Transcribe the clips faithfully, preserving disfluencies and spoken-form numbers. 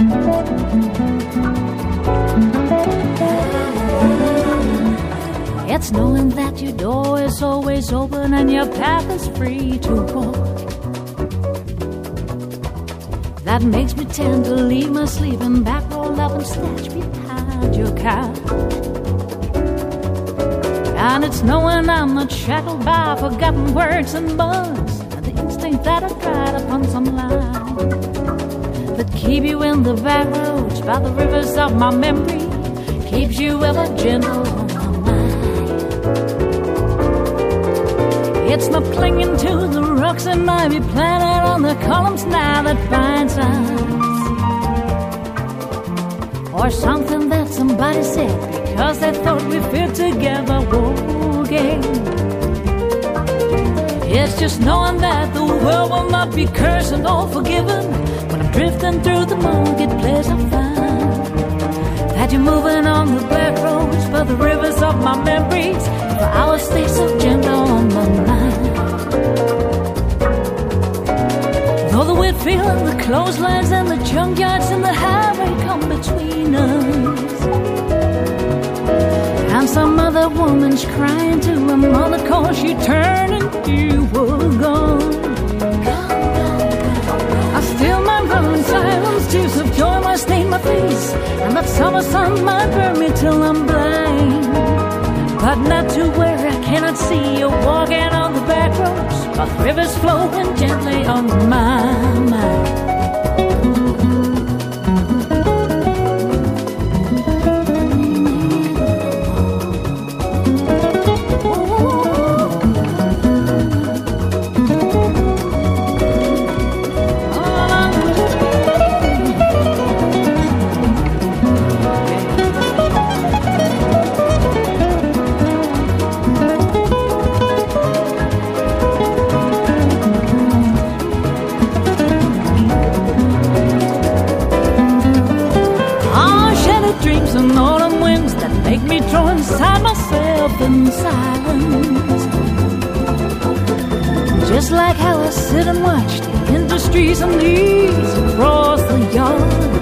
It's knowing that your door is always open and your path is free to walk that makes me tend to leave my sleeping back rolled up and stashed behind your couch. And it's knowing I'm not shackled by forgotten words and bugs and the instinct that I tried upon some line that keep you in the back roads by the rivers of my memory, keeps you ever gentle on my mind. It's not clinging to the rocks and ivy planted on the columns now that binds us, or something that somebody said because they thought we fit together. Walking, it's just knowing that the world will not be cursed and all forgiven when I'm drifting through the marketplace. I find that you're moving on the black roads for the rivers of my memories, for our stay so gentle on my mind. Though the wet field and the clotheslines and the junkyards and the highway come between us, and some other woman's crying to her mother cause she turned and you were gone. I still might run in silence, tears of joy might stain my face, and that summer sun might burn me till I'm blind, but not to where I cannot see you walking on the back roads, but rivers flowing gently on my mind. And autumn winds that make me throw inside myself in silence, just like how I sit and watch the industries and leaves across the yard.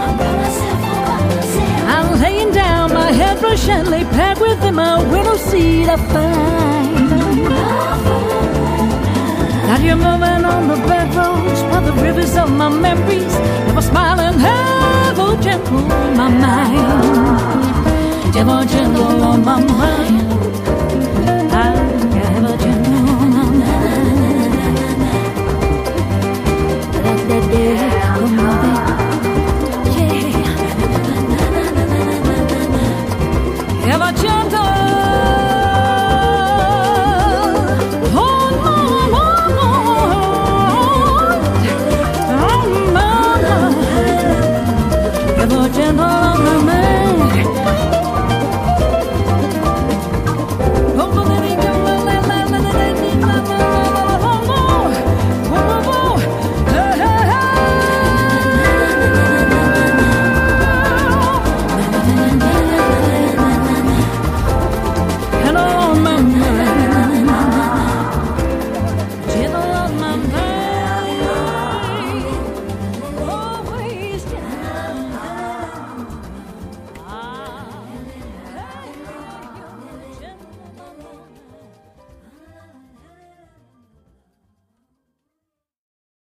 I'm laying down my head brush gently packed within my window seat. I find that you're moving on the back roads by the rivers of my memories, ever smiling, ever gentle on my mind, ever gentle on my mind.